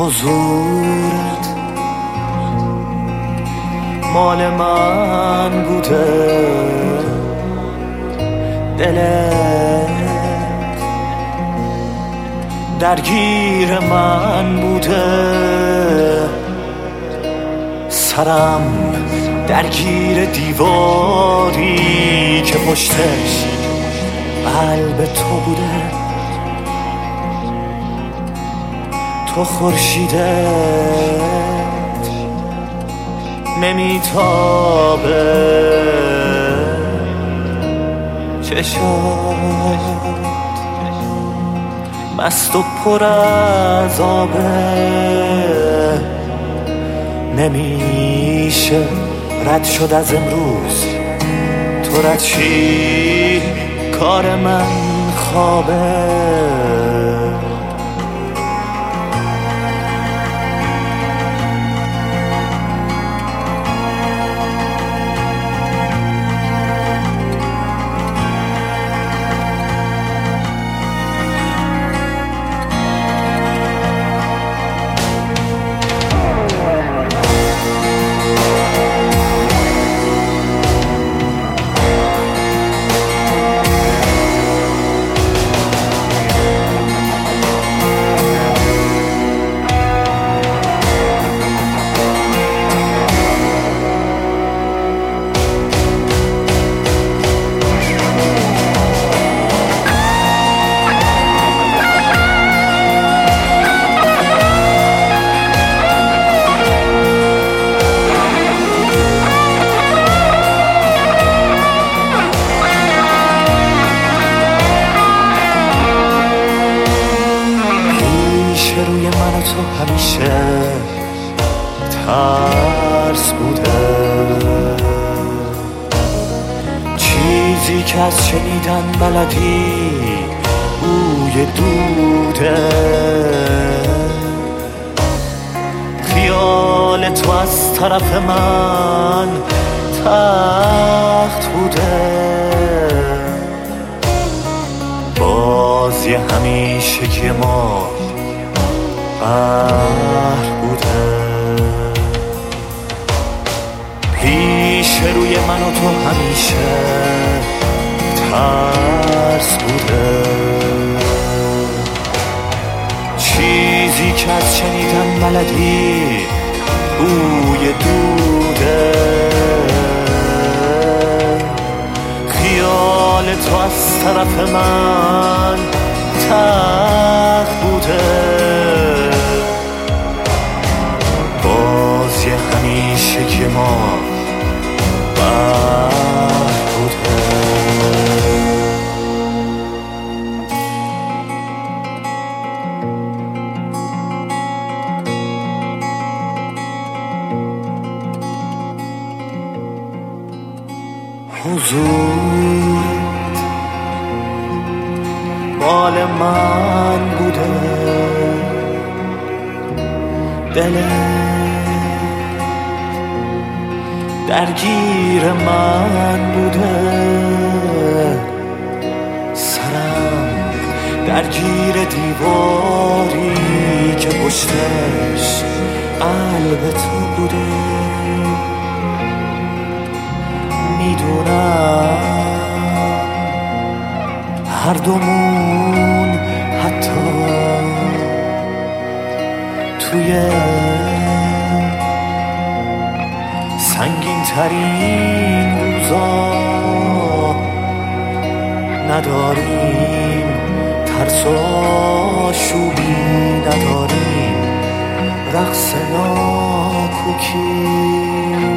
حضورت مال من بوده، دلت درگیر من بوده، سرم درگیر دیواری که پشتش قلب تو بوده. تو خورشیدت نمیتابه، چشات مست و پر از آبه، نمیشه رد شد از امروز. تو رد شی کار من خوابه. روی من و تو همیشه ترس بوده، چیزی که از شنیدن بلدی بوی دوده. خیال تو از طرف من تخت بوده، بازی همیشگی ما قهر بوده. پیش روی من و تو همیشه ترس بوده، چیزی که از شنیدن بلدی بوی دوده. خیال تو از طرف من تخت بوده، بازی همیشگی ما قهر بوده. حضورت مال من بوده، دلت درگیر من بوده، سرم درگیر دیواری که پشتش قلب تو بوده. میدونم هر دومون حتی توی سنگین ترین روزا نداریم ترس و آشوبی، نداریم رقص ناکوکی.